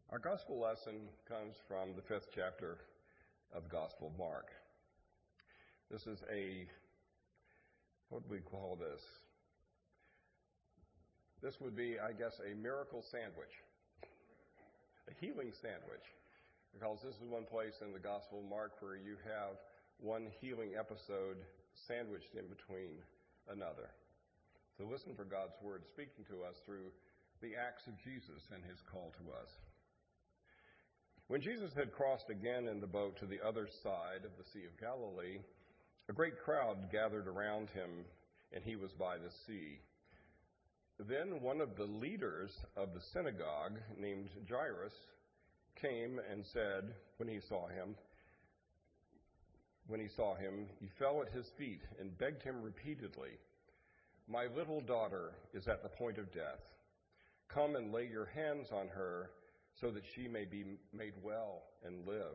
Our gospel lesson comes from the 5th chapter of the Gospel of Mark. This is what do we call this? This would be, I guess, a miracle sandwich, a healing sandwich, because this is one place in the Gospel of Mark where you have one healing episode sandwiched in between another. So listen for God's word speaking to us through the acts of Jesus and his call to us. When Jesus had crossed again in the boat to the other side of the Sea of Galilee, a great crowd gathered around him, and he was by the sea. Then one of the leaders of the synagogue, named Jairus, came and said, when he saw him, he fell at his feet and begged him repeatedly, "My little daughter is at the point of death. Come and lay your hands on her so that she may be made well and live."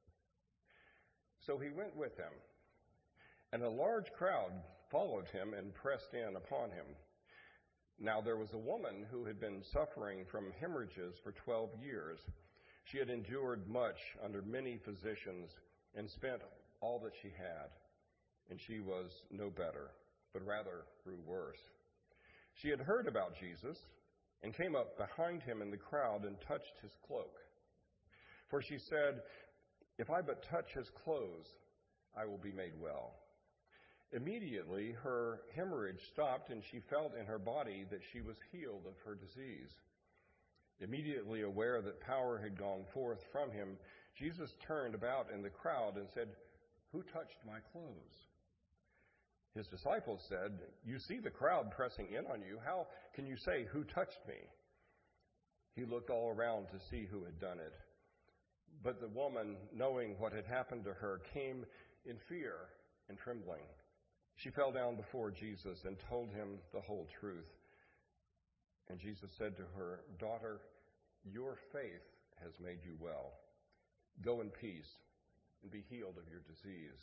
So he went with him, and a large crowd followed him and pressed in upon him. Now there was a woman who had been suffering from hemorrhages for 12 years. She had endured much under many physicians and spent all that she had, and she was no better, but rather grew worse. She had heard about Jesus and came up behind him in the crowd and touched his cloak. For she said, "If I but touch his clothes, I will be made well." Immediately her hemorrhage stopped, and she felt in her body that she was healed of her disease. Immediately aware that power had gone forth from him, Jesus turned about in the crowd and said, "Who touched my clothes?" His disciples said, "You see the crowd pressing in on you. How can you say, 'Who touched me?'" He looked all around to see who had done it. But the woman, knowing what had happened to her, came in fear and trembling. She fell down before Jesus and told him the whole truth. And Jesus said to her, "Daughter, your faith has made you well. Go in peace and be healed of your disease."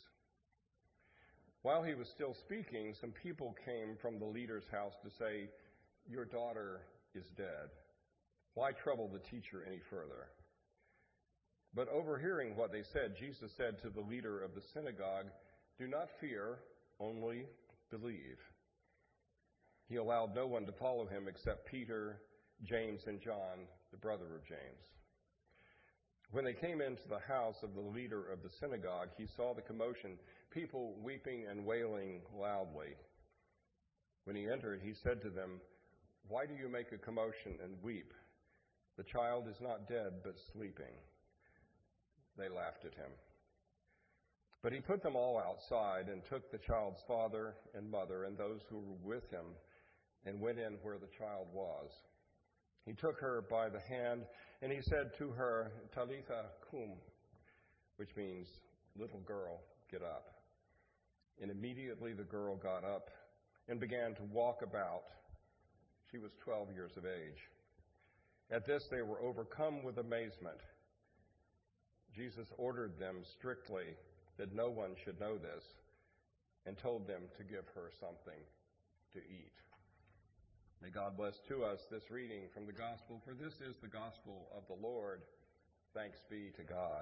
While he was still speaking, some people came from the leader's house to say, "Your daughter is dead. Why trouble the teacher any further?" But overhearing what they said, Jesus said to the leader of the synagogue, "Do not fear, only believe." He allowed no one to follow him except Peter, James, and John, the brother of James. When they came into the house of the leader of the synagogue, he saw the commotion, people weeping and wailing loudly. When he entered, he said to them, "Why do you make a commotion and weep? The child is not dead, but sleeping." They laughed at him. But he put them all outside and took the child's father and mother and those who were with him and went in where the child was. He took her by the hand and he said to her, "Talitha cum," which means, "Little girl, get up." And immediately the girl got up and began to walk about. She was 12 years of age. At this they were overcome with amazement. Jesus ordered them strictly that no one should know this, and told them to give her something to eat. May God bless to us this reading from the Gospel, for this is the Gospel of the Lord. Thanks be to God.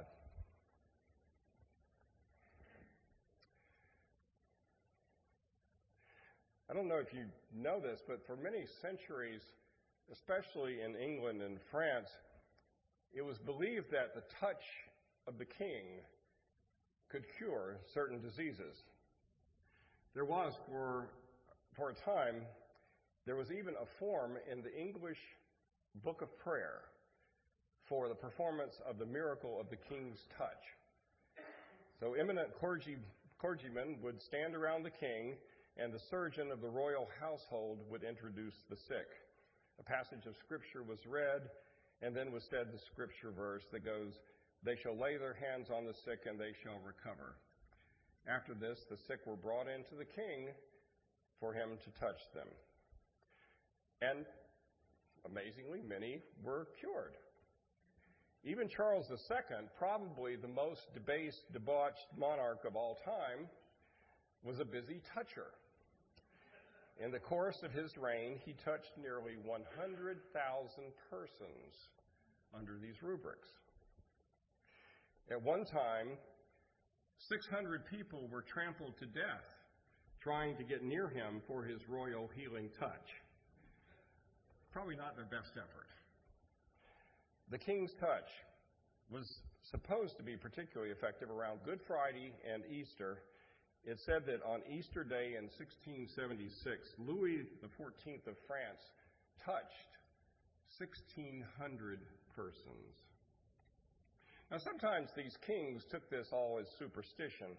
I don't know if you know this, but for many centuries, especially in England and France, it was believed that the touch of the king could cure certain diseases. There was, for a time, there was even a form in the English Book of Prayer for the performance of the miracle of the king's touch. So eminent clergymen would stand around the king, and the surgeon of the royal household would introduce the sick. A passage of Scripture was read, and then was said the Scripture verse that goes, "They shall lay their hands on the sick, and they shall recover." After this, the sick were brought in to the king for him to touch them. And amazingly, many were cured. Even Charles II, probably the most debased, debauched monarch of all time, was a busy toucher. In the course of his reign, he touched nearly 100,000 persons under these rubrics. At one time, 600 people were trampled to death trying to get near him for his royal healing touch. Probably not their best effort. The king's touch was supposed to be particularly effective around Good Friday and Easter. It said that on Easter Day in 1676, Louis XIV of France touched 1,600 persons. Now, sometimes these kings took this all as superstition.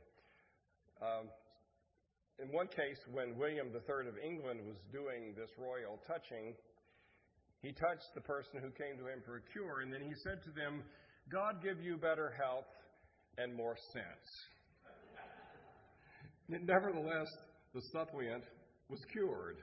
In one case, when William III of England was doing this royal touching, he touched the person who came to him for a cure, and then he said to them, "God give you better health and more sense." Nevertheless, the suppliant was cured.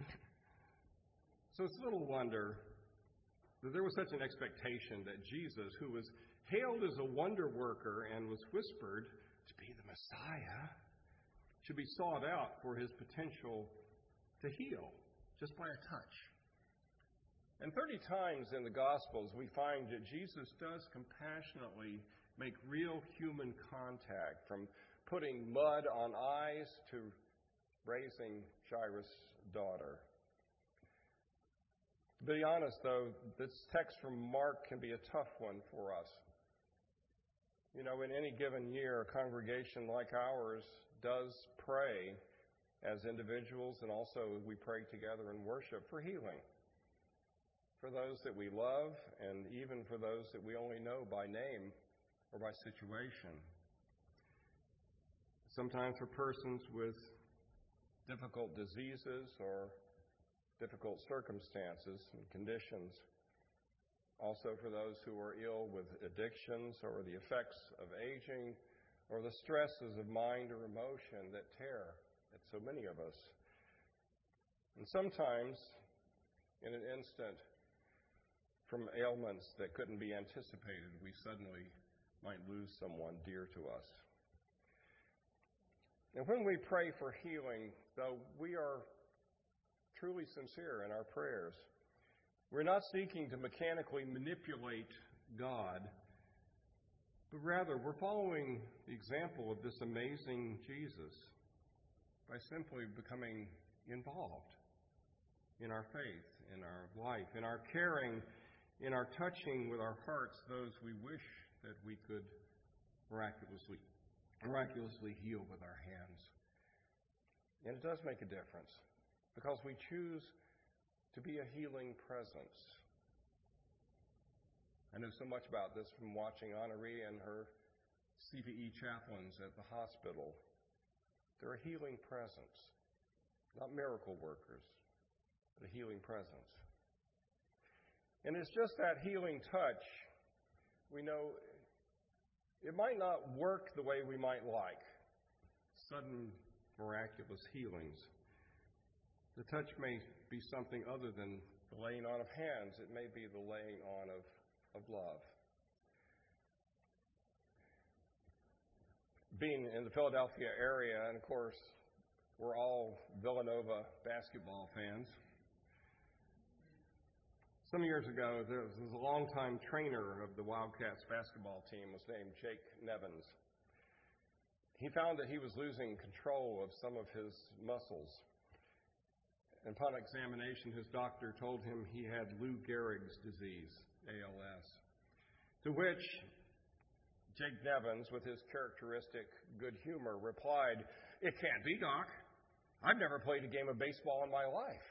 So it's little wonder that there was such an expectation that Jesus, who was hailed as a wonder worker and was whispered to be the Messiah, should be sought out for his potential to heal just by a touch. And 30 times in the Gospels, we find that Jesus does compassionately make real human contact, from putting mud on eyes to raising Jairus' daughter. To be honest, though, this text from Mark can be a tough one for us. You know, in any given year, a congregation like ours does pray as individuals, and also we pray together in worship for healing, for those that we love, and even for those that we only know by name or by situation. Sometimes for persons with difficult diseases or difficult circumstances and conditions. Also for those who are ill with addictions or the effects of aging or the stresses of mind or emotion that tear at so many of us. And sometimes, in an instant, from ailments that couldn't be anticipated, we suddenly might lose someone dear to us. And when we pray for healing, though, we are truly sincere in our prayers. We're not seeking to mechanically manipulate God, but rather we're following the example of this amazing Jesus by simply becoming involved in our faith, in our life, in our caring, in our touching with our hearts those we wish that we could miraculously heal with our hands. And it does make a difference, because we choose to be a healing presence. I know so much about this from watching Honoree and her CVE chaplains at the hospital. They're a healing presence, not miracle workers, but a healing presence. And it's just that healing touch. We know it might not work the way we might like. Sudden miraculous healings. The touch may be something other than the laying on of hands. It may be the laying on of love. Being in the Philadelphia area, and of course, we're all Villanova basketball fans. Some years ago, there was a longtime trainer of the Wildcats basketball team was named Jake Nevins. He found that he was losing control of some of his muscles. And upon examination, his doctor told him he had Lou Gehrig's disease, ALS, to which Jake Nevins, with his characteristic good humor, replied, "It can't be, Doc. I've never played a game of baseball in my life."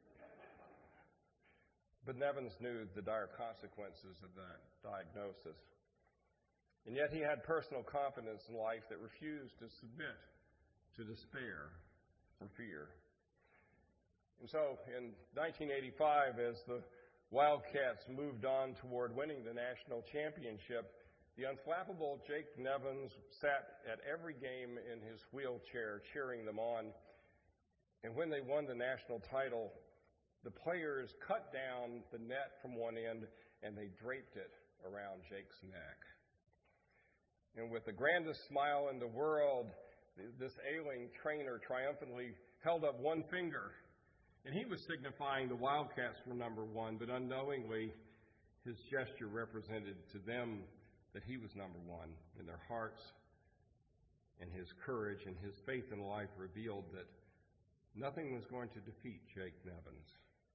But Nevins knew the dire consequences of that diagnosis. And yet he had personal confidence in life that refused to submit to despair or fear. And so in 1985, as the Wildcats moved on toward winning the national championship, the unflappable Jake Nevins sat at every game in his wheelchair cheering them on. And when they won the national title, the players cut down the net from one end and they draped it around Jake's neck. And with the grandest smile in the world, this ailing trainer triumphantly held up one finger. And he was signifying the Wildcats were number one, but unknowingly, His gesture represented to them that he was number one in their hearts, and his courage and his faith in life revealed that nothing was going to defeat Jake Nevins.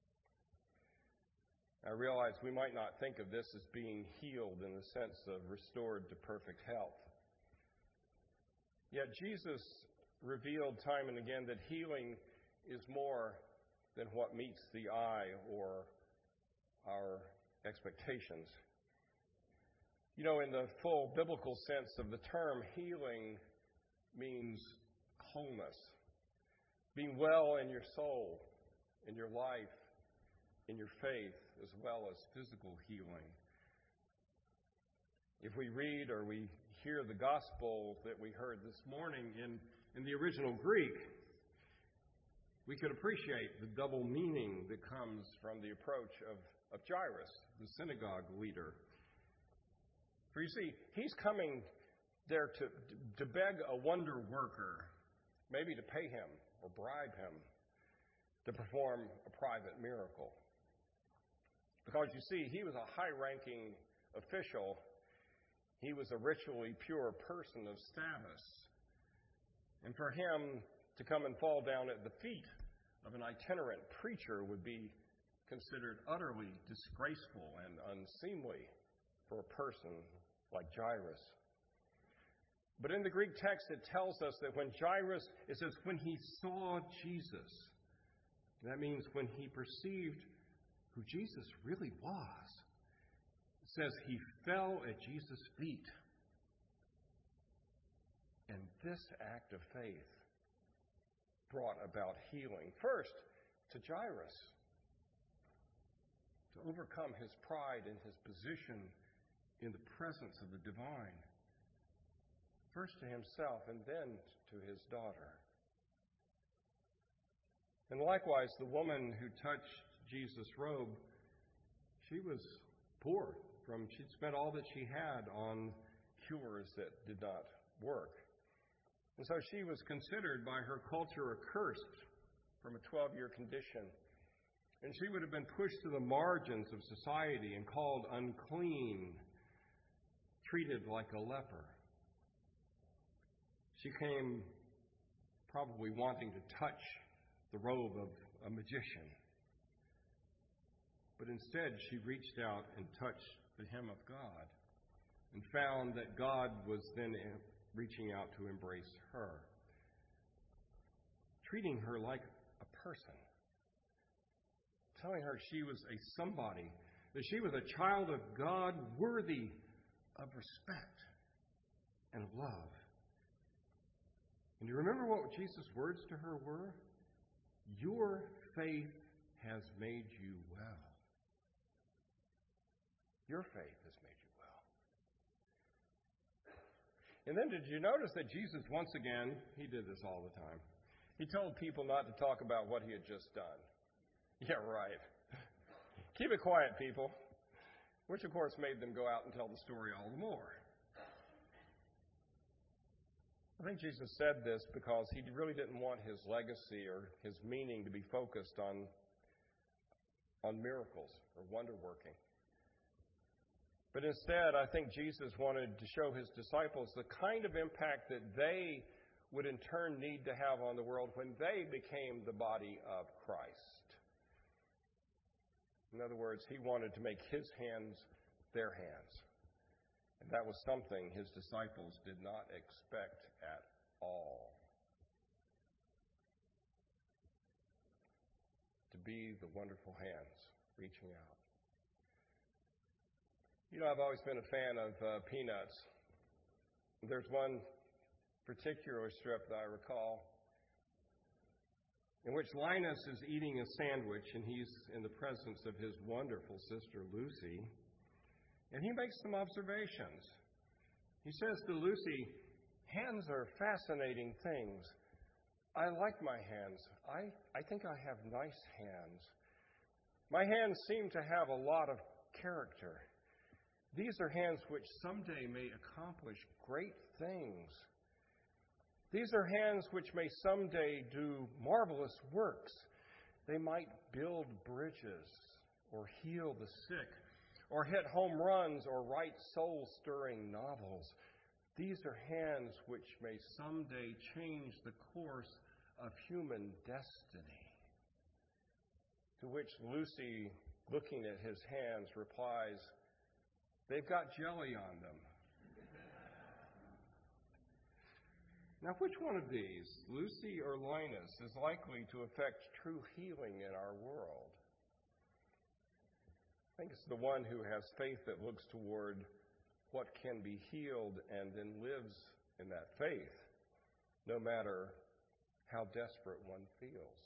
I realize we might not think of this as being healed in the sense of restored to perfect health. Yet Jesus revealed time and again that healing is more than what meets the eye or our expectations. You know, in the full biblical sense of the term, healing means wholeness. Being well in your soul, in your life, in your faith, as well as physical healing. If we read or we hear the gospel that we heard this morning in the original Greek, we could appreciate the double meaning that comes from the approach of Jairus, the synagogue leader. For you see, he's coming there to beg a wonder worker, maybe to pay him or bribe him to perform a private miracle. Because you see, he was a high-ranking official. He was a ritually pure person of status. And for him to come and fall down at the feet of an itinerant preacher would be considered utterly disgraceful and unseemly for a person like Jairus. But in the Greek text, it tells us that when Jairus, it says, when he saw Jesus, that means when he perceived who Jesus really was. It says he fell at Jesus' feet. And this act of faith brought about healing. First, to Jairus, to overcome his pride and his position in the presence of the divine. First to himself and then to his daughter. And likewise, the woman who touched Jesus' robe, she was poor. She'd spent all that she had on cures that did not work. And so she was considered by her culture accursed from a 12-year condition. And she would have been pushed to the margins of society and called unclean, treated like a leper. She came probably wanting to touch the robe of a magician. But instead, she reached out and touched the hem of God and found that God was then reaching out to embrace her, treating her like a person, telling her she was a somebody, that she was a child of God worthy of respect and of love. And you remember what Jesus' words to her were? Your faith has made you well. Your faith has made you well. And then did you notice that Jesus, once again, he did this all the time. He told people not to talk about what he had just done. Yeah, right. Keep it quiet, people. Which, of course, made them go out and tell the story all the more. I think Jesus said this because he really didn't want his legacy or his meaning to be focused on miracles or wonder working. But instead, I think Jesus wanted to show his disciples the kind of impact that they would in turn need to have on the world when they became the body of Christ. In other words, he wanted to make his hands their hands. And that was something his disciples did not expect at all. To be the wonderful hands reaching out. You know, I've always been a fan of Peanuts. There's one particular strip that I recall in which Linus is eating a sandwich and he's in the presence of his wonderful sister Lucy. And he makes some observations. He says to Lucy, hands are fascinating things. I like my hands. I think I have nice hands. My hands seem to have a lot of character. These are hands which someday may accomplish great things. These are hands which may someday do marvelous works. They might build bridges or heal the sick or hit home runs, or write soul-stirring novels. These are hands which may someday change the course of human destiny. To which Lucy, looking at his hands, replies, "They've got jelly on them." Now, which one of these, Lucy or Linus, is likely to effect true healing in our world? I think it's the one who has faith that looks toward what can be healed and then lives in that faith, no matter how desperate one feels.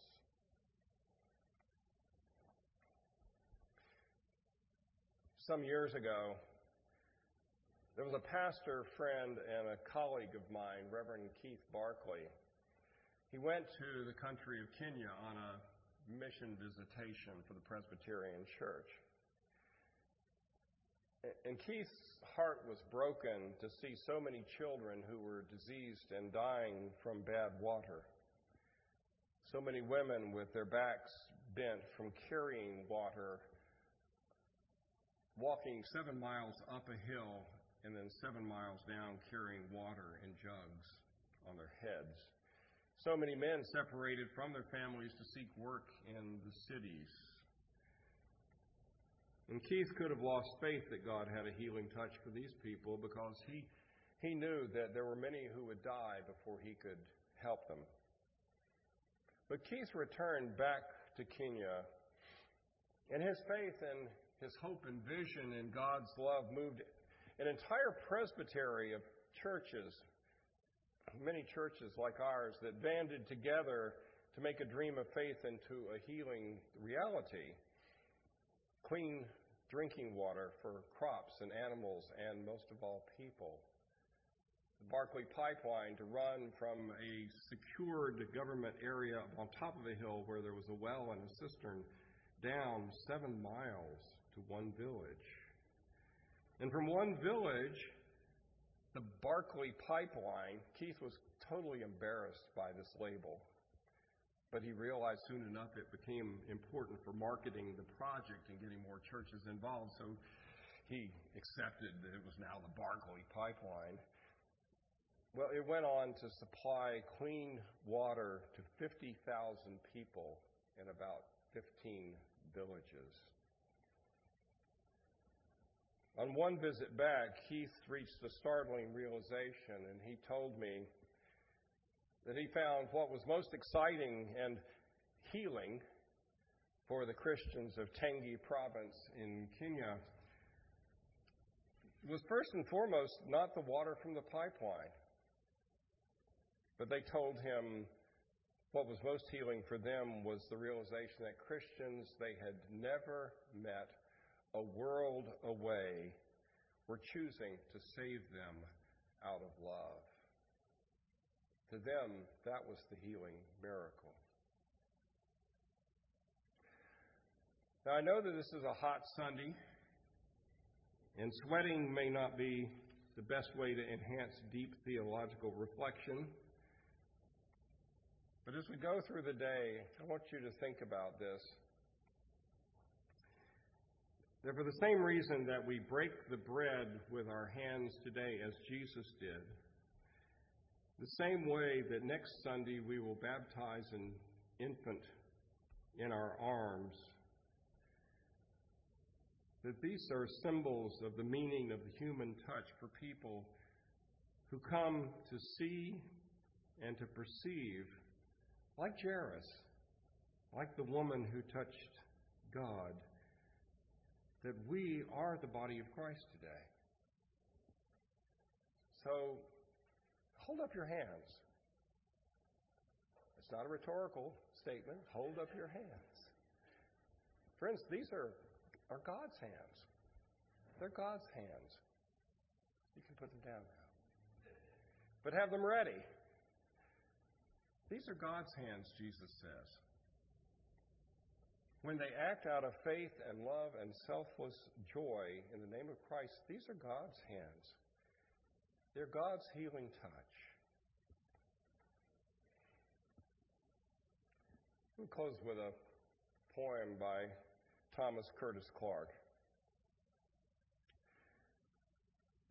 Some years ago, there was a pastor friend and a colleague of mine, Reverend Keith Barclay. He went to the country of Kenya on a mission visitation for the Presbyterian Church. And Keith's heart was broken to see so many children who were diseased and dying from bad water. So many women with their backs bent from carrying water, walking 7 miles up a hill and then 7 miles down carrying water in jugs on their heads. So many men separated from their families to seek work in the cities. And Keith could have lost faith that God had a healing touch for these people because he knew that there were many who would die before he could help them. But Keith returned back to Kenya, and his faith and his hope and vision in God's love moved an entire presbytery of churches, many churches like ours, that banded together to make a dream of faith into a healing reality. Clean drinking water for crops and animals and, most of all, people. The Barclay Pipeline to run from a secured government area on top of a hill where there was a well and a cistern down 7 miles to one village. And from one village, the Barclay Pipeline, Keith was totally embarrassed by this label. But he realized soon enough it became important for marketing the project and getting more churches involved, so he accepted that it was now the Barclay Pipeline. Well, it went on to supply clean water to 50,000 people in about 15 villages. On one visit back, Keith reached a startling realization, and he told me that he found what was most exciting and healing for the Christians of Tengi province in Kenya was first and foremost not the water from the pipeline. But they told him what was most healing for them was the realization that Christians they had never met a world away were choosing to save them out of love. To them, that was the healing miracle. Now, I know that this is a hot Sunday, and sweating may not be the best way to enhance deep theological reflection. But as we go through the day, I want you to think about this. That for the same reason that we break the bread with our hands today as Jesus did, the same way that next Sunday we will baptize an infant in our arms, that these are symbols of the meaning of the human touch for people who come to see and to perceive, like Jairus, like the woman who touched God, that we are the body of Christ today. So, hold up your hands. It's not a rhetorical statement. Hold up your hands. Friends, these are God's hands. They're God's hands. You can put them down now. But have them ready. These are God's hands, Jesus says. When they act out of faith and love and selfless joy in the name of Christ, these are God's hands. They're God's healing touch. We'll close with a poem by Thomas Curtis Clarke.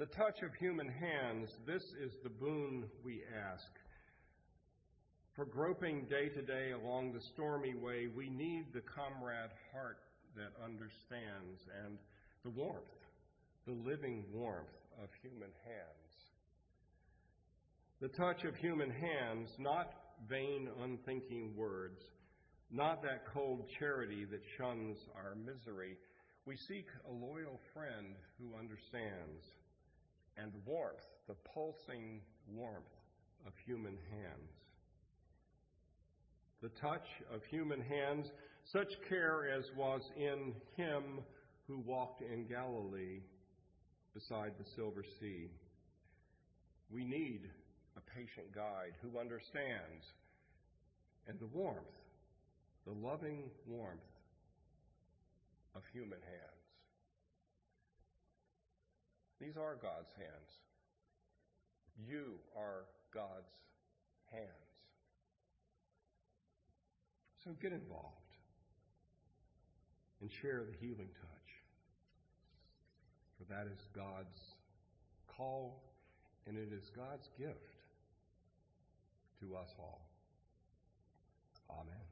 The touch of human hands, this is the boon we ask. For groping day to day along the stormy way, we need the comrade heart that understands and the warmth, the living warmth of human hands. The touch of human hands, not vain, unthinking words, not that cold charity that shuns our misery. We seek a loyal friend who understands, and warmth, the pulsing warmth of human hands. The touch of human hands, such care as was in him who walked in Galilee beside the silver sea. We need a patient guide who understands, and the warmth, the loving warmth of human hands. These are God's hands. You are God's hands. So get involved and share the healing touch. For that is God's call, and it is God's gift to us all. Amen.